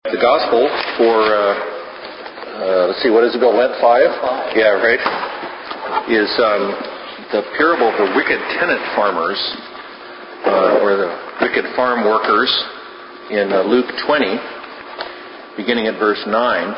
The gospel for, let's see, what is it, Bill? Lent 5? Yeah, right. Is the parable of the wicked tenant farmers, or the wicked farm workers in Luke 20, beginning at verse 9.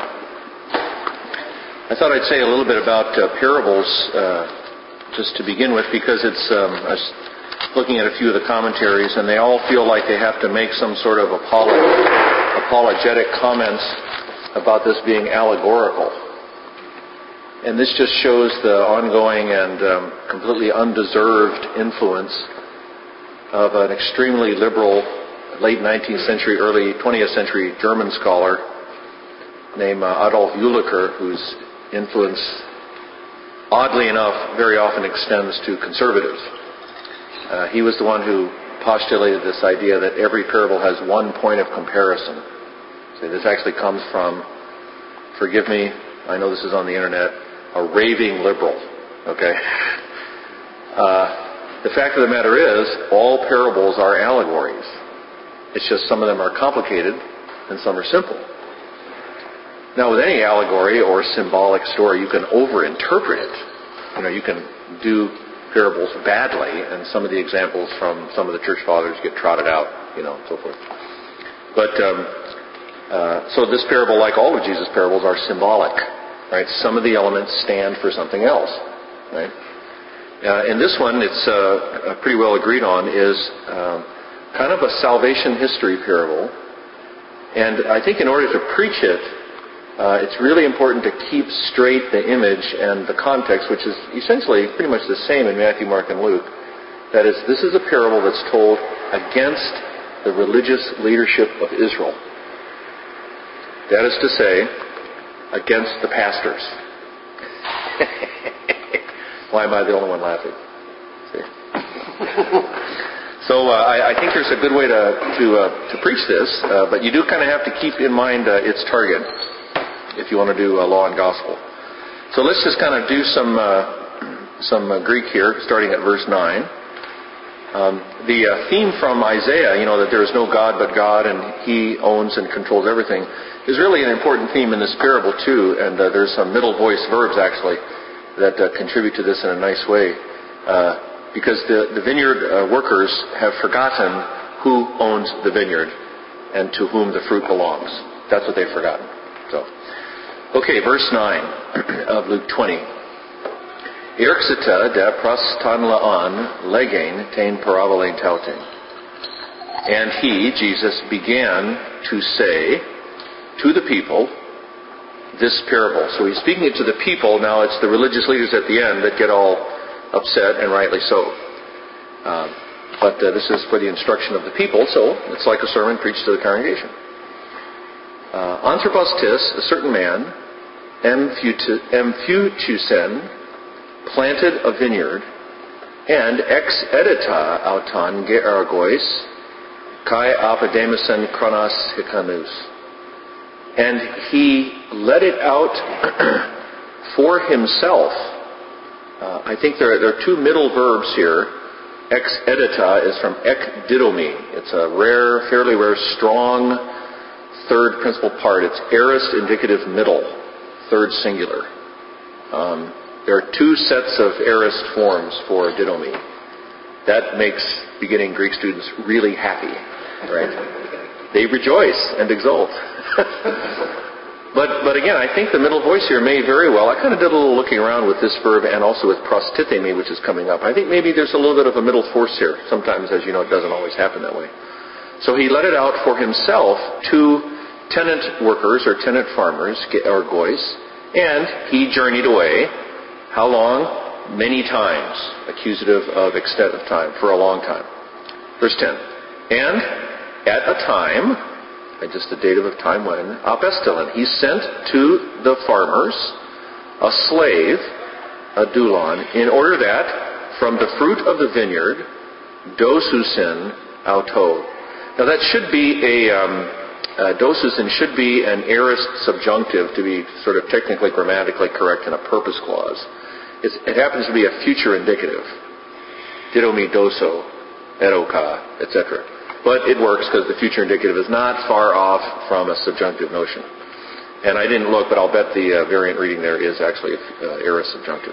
I thought I'd say a little bit about parables just to begin with, because I was looking at a few of the commentaries, and they all feel like they have to make some sort of apologetic comments about this being allegorical. And this just shows the ongoing and completely undeserved influence of an extremely liberal late 19th century, early 20th century German scholar named Adolf Jülicher, whose influence, oddly enough, very often extends to conservatives. He was the one who postulated this idea that every parable has one point of comparison. So this actually comes from, forgive me, I know this is on the internet, a raving liberal. Okay? The fact of the matter is, all parables are allegories. It's just some of them are complicated and some are simple. Now, with any allegory or symbolic story, you can overinterpret it. You can do parables badly, and some of the examples from some of the church fathers get trotted out, and so forth. But so this parable, like all of Jesus' parables, are symbolic, right? Some of the elements stand for something else, right? In this one, it's pretty well agreed on, is kind of a salvation history parable, and I think in order to preach it, it's really important to keep straight the image and the context, which is essentially pretty much the same in Matthew, Mark, and Luke. That is, this is a parable that's told against the religious leadership of Israel. That is to say, against the pastors. Why am I the only one laughing? See? So I think there's a good way to preach this, but you do kind of have to keep in mind its target if you want to do law and gospel. So let's just kind of do some Greek here, starting at verse 9. The theme from Isaiah, that there is no God but God and He owns and controls everything, is really an important theme in this parable too, and there's some middle voice verbs actually that contribute to this in a nice way, because the vineyard workers have forgotten who owns the vineyard and to whom the fruit belongs. That's what they've forgotten. So, okay, verse 9 of Luke 20. Ierxita de pras tan laan legain tain parabole tautin. And he, Jesus, began to say to the people this parable. So he's speaking it to the people. Now it's the religious leaders at the end that get all upset, and rightly so. But this is for the instruction of the people, so it's like a sermon preached to the congregation. Anthropos tis, a certain man, Emphutusen, planted a vineyard, and ex edita auton geargois, kai apademisen chronos hikanus. And he let it out for himself. I think there are two middle verbs here. Ex edita is from ek didomi. It's a fairly rare, strong third principal part. It's aorist indicative middle, third singular. There are two sets of aorist forms for didomi. That makes beginning Greek students really happy, right? They rejoice and exult. But again, I think the middle voice here may very well, I kind of did a little looking around with this verb and also with prostithemi, which is coming up. I think maybe there's a little bit of a middle force here. Sometimes, as you know, it doesn't always happen that way. So he let it out for himself to tenant workers or tenant farmers, or goys, and he journeyed away. How long? Many times. Accusative of extent of time, for a long time. Verse 10. And at a time, and just the date of a time when, apestilon, he sent to the farmers a slave, a doulos, in order that from the fruit of the vineyard, dosusin auto. Now that should be dosusin should be an aorist subjunctive to be sort of technically grammatically correct in a purpose clause. It happens to be a future indicative. Didomi doso, eroka, etc. But it works because the future indicative is not far off from a subjunctive notion. And I didn't look, but I'll bet the variant reading there is actually aorist subjunctive.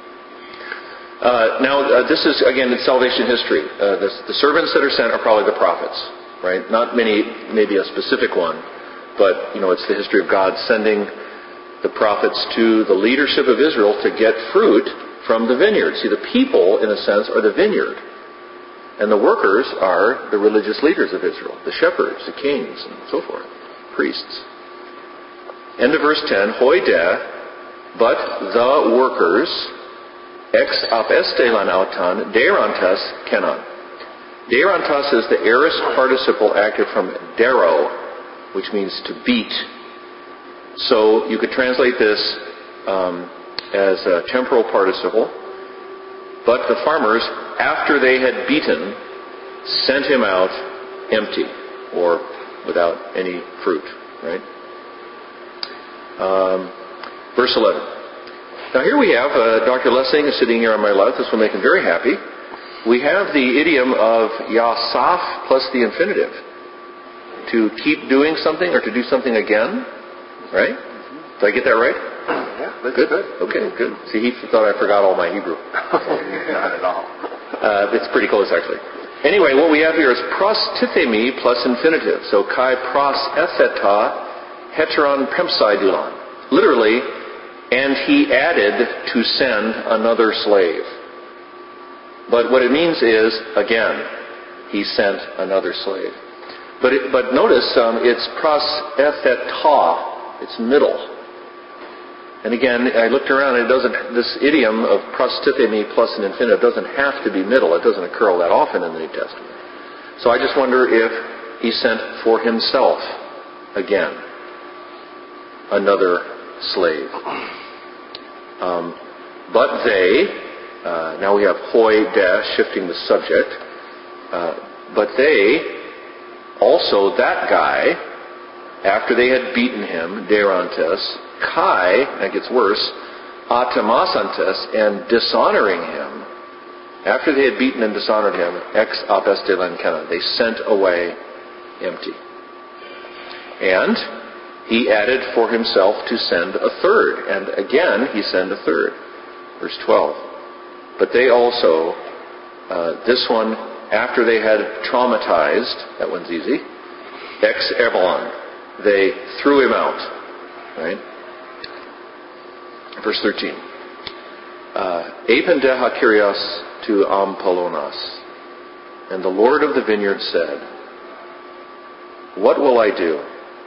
This is, again, in salvation history. The servants that are sent are probably the prophets, right? Not many, maybe a specific one, but, it's the history of God sending the prophets to the leadership of Israel to get fruit from the vineyard. See, the people, in a sense, are the vineyard. And the workers are the religious leaders of Israel, the shepherds, the kings, and so forth, priests. End of verse 10, hoi de, but the workers, ex apestelan auton, derantes kenon. Derantes is the aorist participle active from dero, which means to beat. So you could translate this as a temporal participle, but the farmers, after they had beaten, sent him out empty, or without any fruit, right? Verse 11. Now here we have Dr. Lessing is sitting here on my left. This will make him very happy. We have the idiom of yasaf plus the infinitive. To keep doing something or to do something again, right? Did I get that right? Yeah, that's good. Okay, good. See, he thought I forgot all my Hebrew. Not at all. It's pretty close, actually. Anyway, what we have here is pros tithemi plus infinitive. So kai pros etheta heteron pempsidulon. Literally, and he added to send another slave. But what it means is, again, he sent another slave. But notice it's pros etheta. It's middle. And again, I looked around, and this idiom of pros tithemi plus an infinitive doesn't have to be middle. It doesn't occur all that often in the New Testament. So I just wonder if he sent for himself, again, another slave. But they, now we have hoi dash shifting the subject, but they, also that guy, after they had beaten him, derantes, kai, that gets worse, atamasantes, and dishonoring him, after they had beaten and dishonored him, ex apestelan kenon, they sent away empty. And he added for himself to send a third. And again, he sent a third. Verse 12. But they also, this one, after they had traumatized, that one's easy, ex ebelon, they threw him out. Right? Verse 13. Apendeha kyrios to Ampolonas. And the Lord of the vineyard said, what will I do?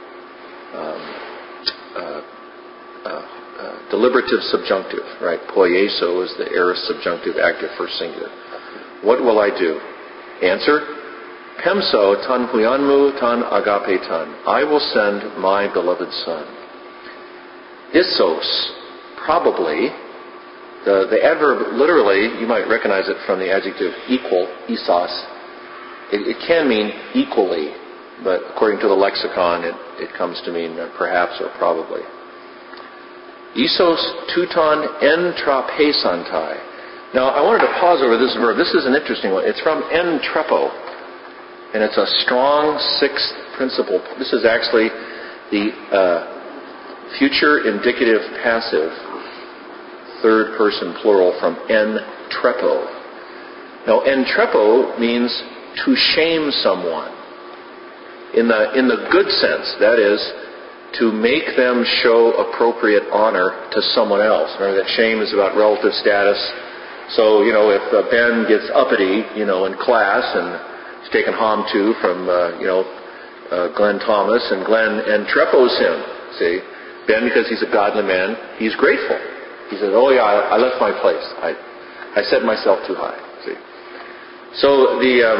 Deliberative subjunctive, right? Poieso is the aorist subjunctive active first singular. What will I do? Answer, Pemso tan huyanmu tan agape tan. I will send my beloved son. Issos, probably, the adverb, literally, you might recognize it from the adjective equal, isos. It can mean equally, but according to the lexicon, it comes to mean perhaps or probably. Isos tuton entrapesantai. Now, I wanted to pause over this verb. This is an interesting one. It's from entrepo, and it's a strong sixth principle. This is actually the future indicative passive, third person plural from entrepo. Now, entrepo means to shame someone. In the good sense, that is, to make them show appropriate honor to someone else. Remember that shame is about relative status. So, if Ben gets uppity, in class and he's taken hom to from, Glenn Thomas, and Glenn entrepos him, see? Ben, because he's a godly man, he's grateful. He says, oh yeah, I left my place. I set myself too high, see? So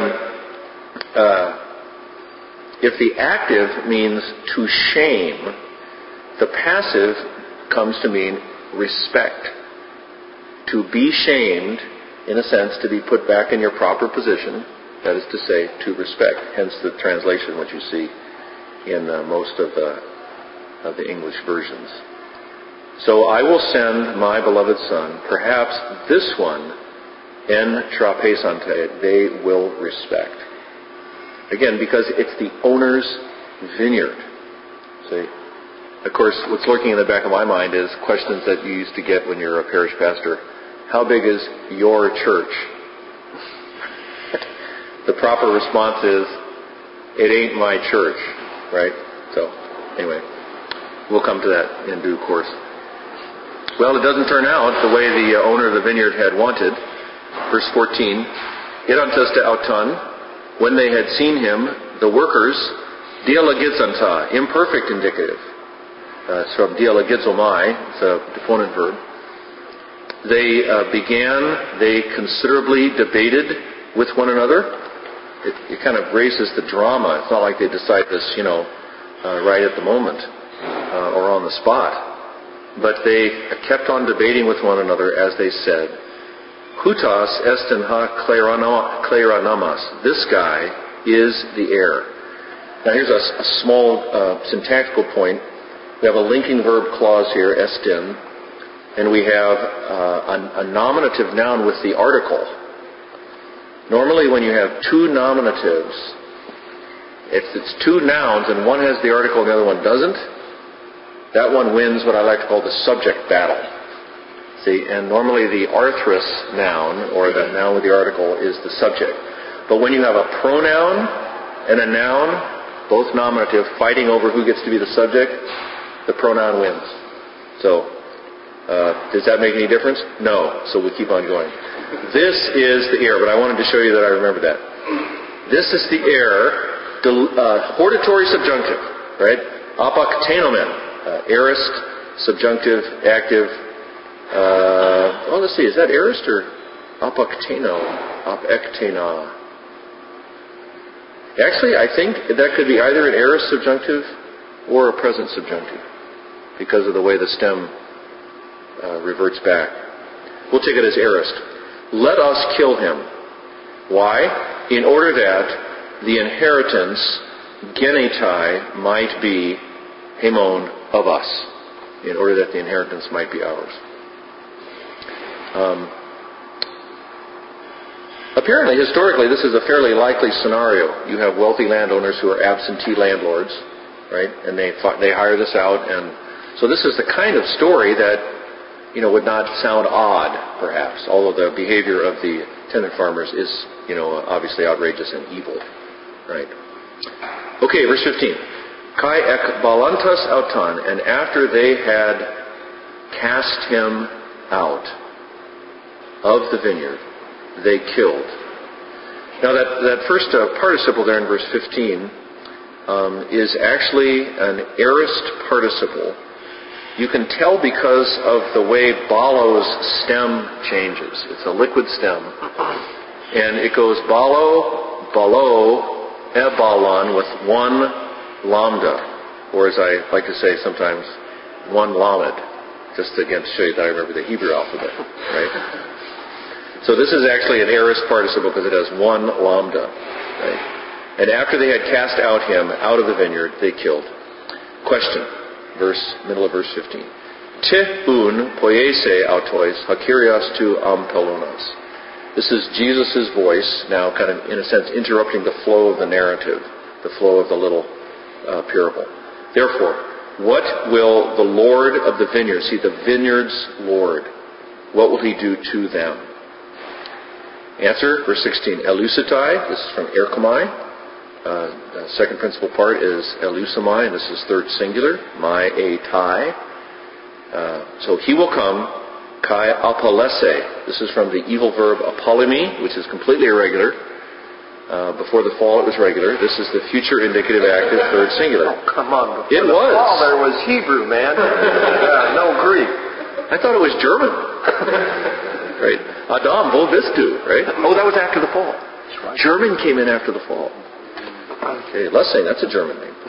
if the active means to shame, the passive comes to mean respect. To be shamed, in a sense, to be put back in your proper position, that is to say, to respect. Hence the translation which you see in most of the English versions. So I will send my beloved son, perhaps this one, en trapesante, they will respect. Again, because it's the owner's vineyard. See? Of course, what's lurking in the back of my mind is questions that you used to get when you're a parish pastor. How big is your church? The proper response is, it ain't my church, right? So, anyway, we'll come to that in due course. Well, it doesn't turn out the way the owner of the vineyard had wanted. Verse 14, Irantas auton, when they had seen him, the workers, dialogizanta, imperfect indicative. It's from dialogizomai, it's a deponent verb. They considerably debated with one another. It kind of raises the drama. It's not like they decide this, right at the moment or on the spot. But they kept on debating with one another as they said, Hutas estin ha kleiranamas. This guy is the heir. Now here's a small syntactical point. We have a linking verb clause here, estin, and we have a nominative noun with the article. Normally when you have two nominatives, if it's two nouns and one has the article and the other one doesn't, that one wins what I like to call the subject battle. See, and normally the arthrous noun, or the noun with the article, is the subject. But when you have a pronoun and a noun, both nominative, fighting over who gets to be the subject, the pronoun wins. So, does that make any difference? No. So we keep on going. This is the heir, but I wanted to show you that I remember that. This is the heir, hortatory subjunctive, right? Apoktenomen, aorist, subjunctive, active. Let's see, is that aorist or apokteno? Apektena. Actually, I think that could be either an aorist subjunctive or a present subjunctive because of the way the stem reverts back. We'll take it as aorist. Let us kill him. Why? In order that the inheritance, genetai, might be hemon of us. In order that the inheritance might be ours. Apparently, historically, this is a fairly likely scenario. You have wealthy landowners who are absentee landlords, right? And they hire this out, and so this is the kind of story that would not sound odd, perhaps, although the behavior of the tenant farmers is, obviously outrageous and evil, right? Okay, verse 15. Kai ek balantas auton, and after they had cast him out of the vineyard, they killed. Now that first participle there in verse 15 is actually an aorist participle. You can tell because of the way balo's stem changes. It's a liquid stem. And it goes balo, ebalon with one lambda. Or as I like to say sometimes, one lamed. Just again to show you that I remember the Hebrew alphabet. Right? So this is actually an aorist participle because it has one lambda. Right? And after they had cast out him out of the vineyard, they killed. Question. Middle of verse 15. Tehun poiese autois hakirios tu ampelonas. This is Jesus' voice now kind of, in a sense, interrupting the flow of the narrative, the flow of the little parable. Therefore, what will the Lord of the vineyard, see the vineyard's Lord, what will he do to them? Answer, verse 16. Elusitai, this is from erkomai. The second principal part is elusomai, and this is third singular, mai a tai. So he will come, kai apolese. This is from the evil verb apolemi, which is completely irregular. Before the fall it was regular. This is the future indicative active third singular. Oh, come on. It was. Fall there was Hebrew, man. No Greek. I thought it was German. Right? Adam volvistu, right? Oh, that was after the fall. That's right. German came in after the fall. Okay, Lessing, that's a German name.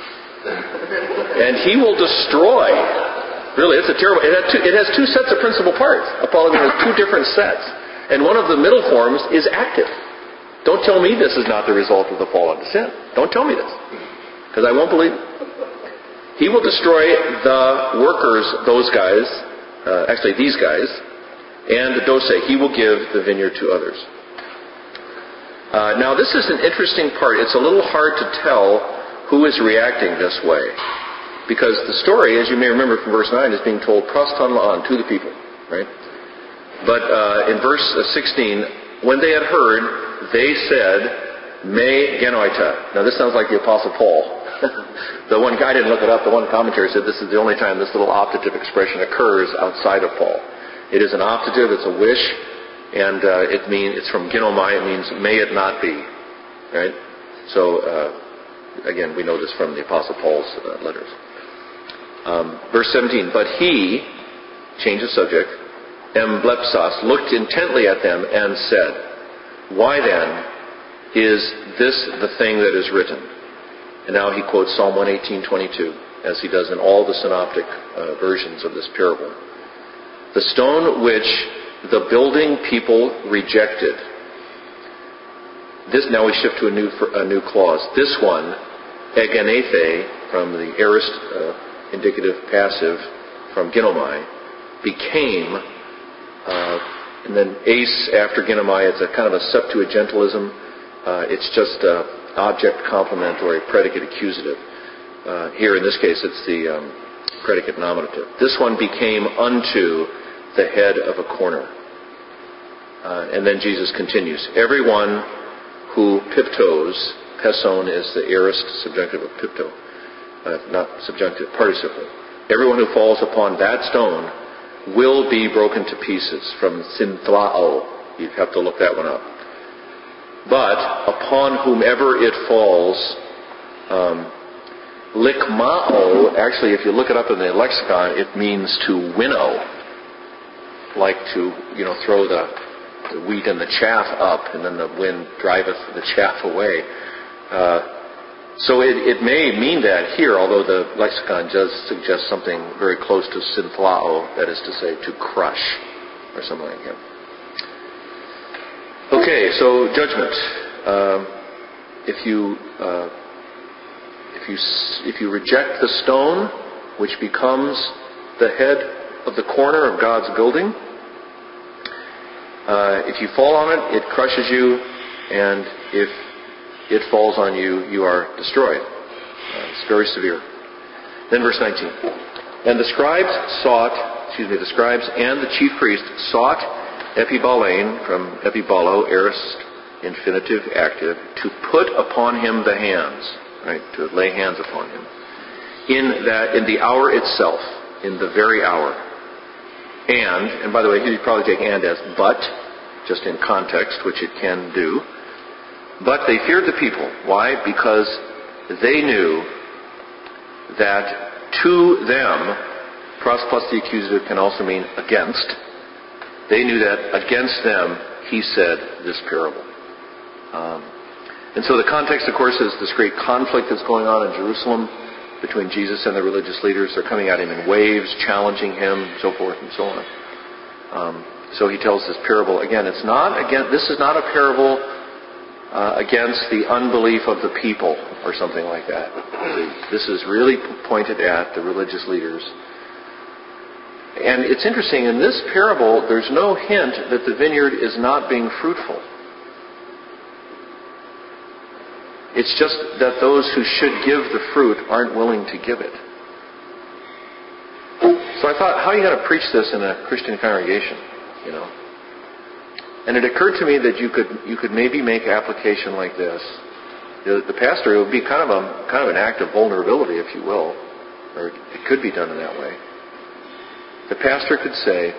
And he will destroy. Really, it's a terrible. It has two sets of principal parts. Apologany has two different sets, and one of the middle forms is active. Don't tell me this is not the result of the fall into sin. Don't tell me this, because I won't believe it. He will destroy the workers, those guys, actually these guys, and the dose. He will give the vineyard to others. Now, this is an interesting part. It's a little hard to tell who is reacting this way. Because the story, as you may remember from verse 9, is being told proston la'an, to the people. Right? But in verse 16, when they had heard, they said, me genoita. Now, this sounds like the Apostle Paul. The one guy didn't look it up. The one commentary said this is the only time this little optative expression occurs outside of Paul. It is an optative. It's a wish. And it's from ginomai. It means may it not be, right? So again, we know this from the Apostle Paul's letters. Verse 17. But he, change the subject, emblepsos, looked intently at them and said, "Why then is this the thing that is written?" And now he quotes Psalm 118:22, as he does in all the synoptic versions of this parable. The stone which the building people rejected. This, now we shift to a new clause. This one, egenethe, from the aorist indicative passive from ginomai, became, and then ace after ginomai, it's a kind of a Septuagintalism. It's just object complement or a predicate accusative. Here in this case it's the predicate nominative. This one became unto the head of a corner. And then Jesus continues. Everyone who piptos, peson is the aorist subjunctive of pipto, not subjunctive, participle. Everyone who falls upon that stone will be broken to pieces, from synthlao. You have to look that one up. But upon whomever it falls, likmao, actually if you look it up in the lexicon, it means to winnow. Like to, throw the wheat and the chaff up, and then the wind driveth the chaff away. So it may mean that here, although the lexicon does suggest something very close to synthlao, that is to say, to crush, or something like that. Okay, so judgment. If you reject the stone, which becomes the head of the corner of God's building, if you fall on it, it crushes you, and if it falls on you, you are destroyed. It's very severe. Then verse 19. And the scribes and the chief priest sought epibalain, from epibalo, aorist infinitive active, to put upon him the hands, right, to lay hands upon him, in the hour itself, in the very hour. And by the way, you'd probably take and as but, just in context, which it can do. But they feared the people. Why? Because they knew that to them, pros plus the accusative can also mean against. They knew that against them, he said this parable. And so the context, of course, is this great conflict that's going on in Jerusalem between Jesus and the religious leaders. They're coming at him in waves, challenging him, so forth and so on. So he tells this parable. Again, this is not a parable against the unbelief of the people or something like that. This is really pointed at the religious leaders. And it's interesting, in this parable, there's no hint that the vineyard is not being fruitful. It's just that those who should give the fruit aren't willing to give it. So I thought, how are you going to preach this in a Christian congregation? And it occurred to me that you could maybe make application like this. The pastor, it would be kind of an act of vulnerability, if you will, or it could be done in that way. The pastor could say,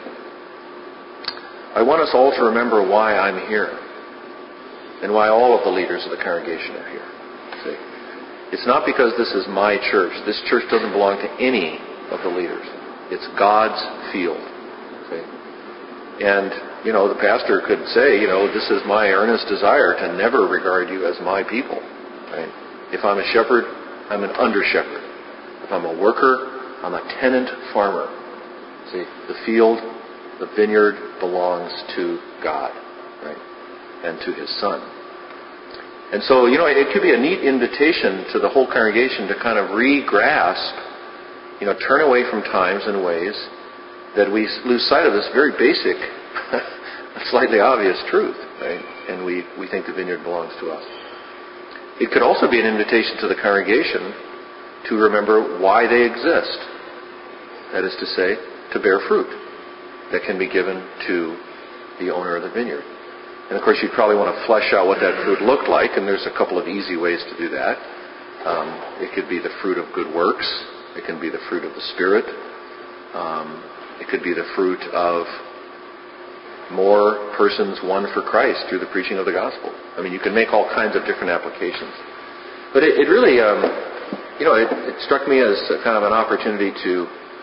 I want us all to remember why I'm here, and why all of the leaders of the congregation are here. See? It's not because this is my church. This church doesn't belong to any of the leaders. It's God's field. See? And, the pastor could say, this is my earnest desire to never regard you as my people. Right? If I'm a shepherd, I'm an under-shepherd. If I'm a worker, I'm a tenant farmer. See, the field, the vineyard belongs to God, right? And to His Son. And so, it could be a neat invitation to the whole congregation to kind of re-grasp, turn away from times and ways that we lose sight of this very basic, slightly obvious truth. right? And we think the vineyard belongs to us. It could also be an invitation to the congregation to remember why they exist. That is to say, to bear fruit that can be given to the owner of the vineyard. And of course, you'd probably want to flesh out what that fruit looked like, and there's a couple of easy ways to do that. It could be the fruit of good works. It can be the fruit of the Spirit. It could be the fruit of more persons won for Christ through the preaching of the gospel. I mean, you can make all kinds of different applications. But it really, it struck me as a kind of an opportunity to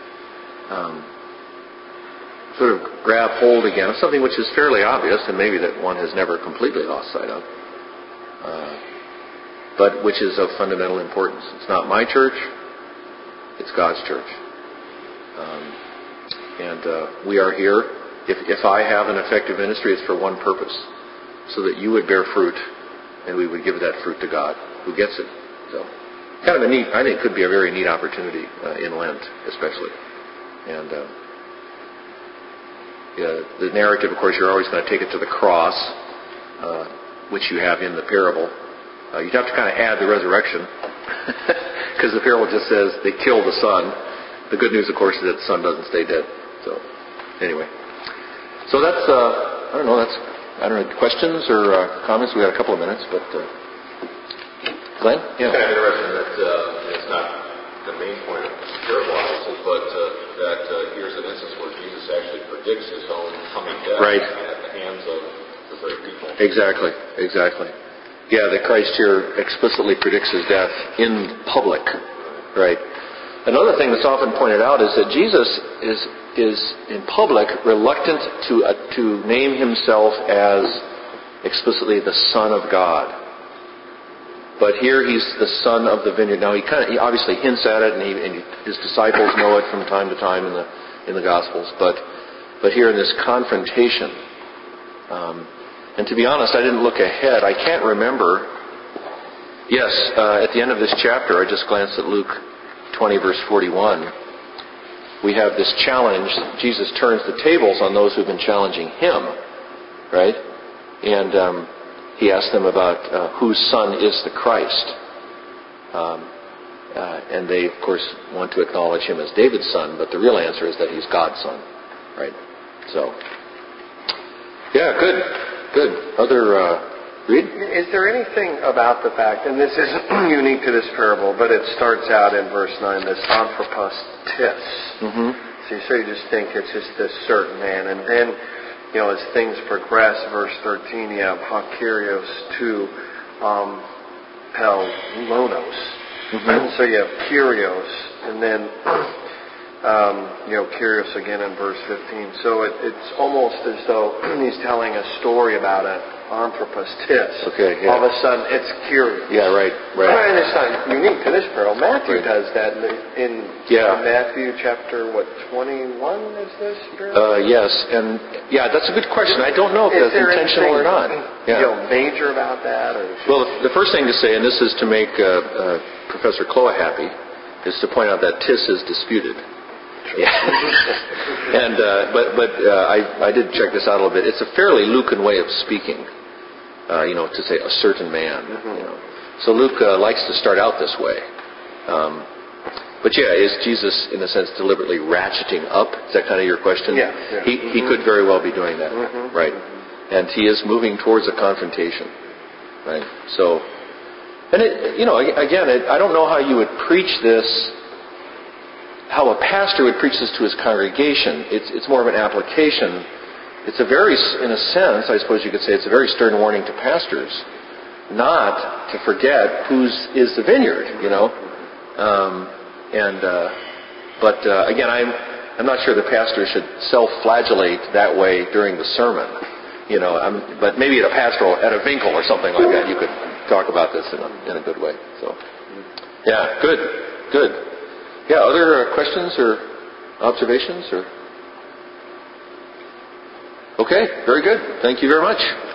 sort of grab hold again of something which is fairly obvious and maybe that one has never completely lost sight of, but which is of fundamental importance. It's not my church, it's God's church. And we are here. If I have an effective ministry, it's for one purpose, so that you would bear fruit and we would give that fruit to God, who gets it. So, kind of a neat, I think could be a very neat opportunity in Lent, especially. And the narrative, of course, you're always going to take it to the cross, which you have in the parable. You'd have to kind of add the resurrection, because the parable just says they killed the son. The good news, of course, is that the son doesn't stay dead. So, anyway. So that's, I don't know, questions or comments? We got a couple of minutes, but Glenn? It's Yeah. kind of interesting that it's not the main point of this parable, obviously, but that here's an instance where Jesus actually predicts his own coming death at the hands of the very people. Exactly. Yeah, that Christ here explicitly predicts his death in public, right? Another thing that's often pointed out is that Jesus is in public reluctant to name himself as explicitly the Son of God. But here he's the Son of the vineyard. Now he obviously hints at it, and his disciples know it from time to time in the Gospels. But here in this confrontation, and to be honest, I didn't look ahead. I can't remember. Yes, at the end of this chapter, I just glanced at Luke 20, verse 41. We have this challenge. Jesus turns the tables on those who've been challenging him, right? And he asks them about whose son is the Christ. And they, of course, want to acknowledge him as David's son, but the real answer is that he's God's son, right? So, yeah, good. Other, Reed? Is there anything about the fact, and this isn't unique to this parable, but it starts out in verse 9, this anthropos tis. Mm-hmm. So you just think it's just this certain man. And then, as things progress, verse 13, you have hakirios to pelonos. Mm-hmm. So you have kyrios, and then kyrios again in verse 15. So it's almost as though he's telling a story about an anthropos tis. Okay, yeah. All of a sudden, it's kyrios. Yeah, right. And it's not unique to this parable. Matthew does that in Matthew chapter 21 is this parable? Yes, and that's a good question. I don't know if that's intentional or not. Major about that? Well, the first thing to say, and this is to make Professor Kloa happy, is to point out that tis is disputed. Yeah. And I did check this out a little bit. It's a fairly Lucan way of speaking. To say a certain man. Mm-hmm. So Luke likes to start out this way. But is Jesus, in a sense, deliberately ratcheting up? Is that kind of your question? Yeah. He could very well be doing that, right? And he is moving towards a confrontation, right? So, and I don't know how you would preach this, how a pastor would preach this to his congregation. It's more of an application. It's in a sense, I suppose you could say, it's a very stern warning to pastors not to forget whose is the vineyard, Again, I'm not sure the pastor should self-flagellate that way during the sermon, but maybe at a Winkel or something like that, you could talk about this in a good way. So, good. Yeah, other questions or observations or? Okay, very good. Thank you very much.